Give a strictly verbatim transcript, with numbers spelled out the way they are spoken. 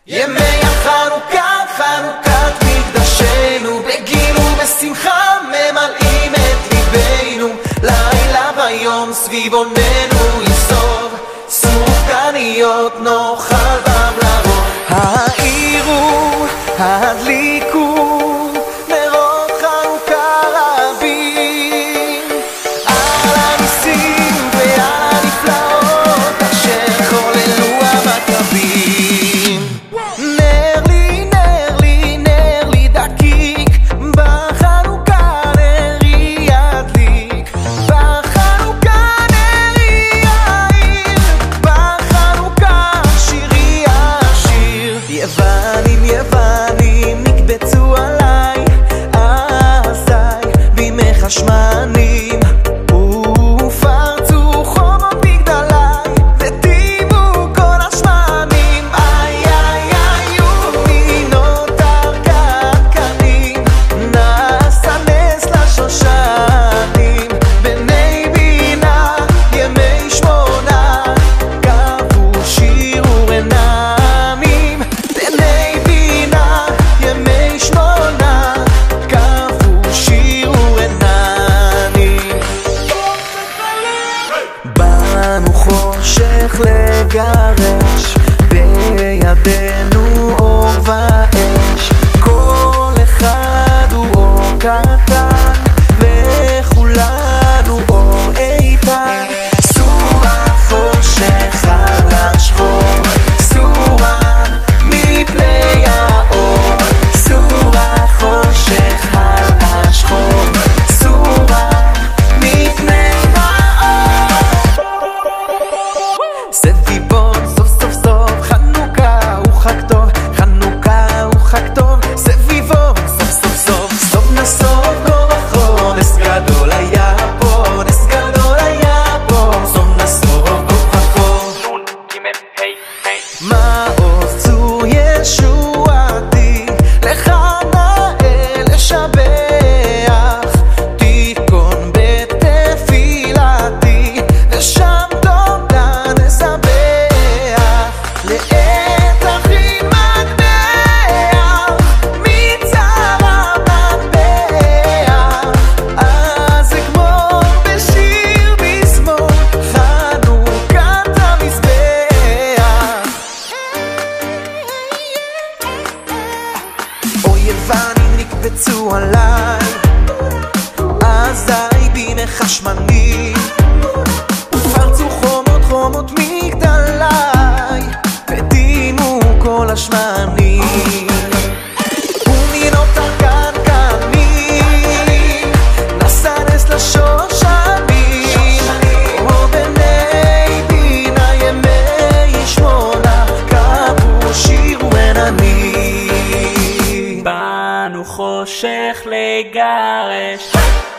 ימי החנוכה, חנוכת מקדשנו, בגיל ובשמחה ממלאים את ליבנו. לילה ויום סביב עוננו יסוב, סופגניות נאכל במלאכות. האירו, הדליקו נרות חנוכה רבים, על הניסים והנפלאות אשר חוללו המכבים. נר לי, נר לי, נר לי דקיק, בחנוכה נרי ידליק, בחנוכה נרי יאיר, בחנוכה שירי ישיר. יוונים יוונים נקבצו עליי, אזי בימי חשמנים, ופרצו חומות מגדליי, וטימו כל השמנים. איי איי איי ומי נותר קרקנים, נעשה נס לשושנים. בני בינה ימי שמונה, קבעו שיר ורנמים. בני בינה ימי שמונה, קבעו שיר ורנמים. באנו חושך לגרש, בידינו אור ואש, כל אחד הוא אור קטן, וכולנו אור איתן. סורה חושך על השחור, סורה מפני האור, סורה חושך על השחור, סורה מפני האור. סביבון סוף סוף סוף, חנוכה הוא חג טוב, חנוכה הוא חג טוב. סביבון סוף סוף סוף, סוף נסוף כל החור, נס גדול היה פה, נס גדול היה פה, סוף נסוף כל החור. מעוז צור ישועתי, לך נאה לשבח, תיכון בתפילתי, ושם תודה נזבח. לעת אחי מטבח, מצרה מטבח, אז אגמור בשיר מזמור, חנוכת המזבח. אויבנים נקבצו עליי, אזי בימי חשמנים, ופרצו חומות חומות מגדליי, וטימו כל השמנים. ומי נותר קרקנים, נשא נס לשושנים. כמו בני בינה ימי שמונה, קבעו שיר ורננים. באנו חושך לגרש,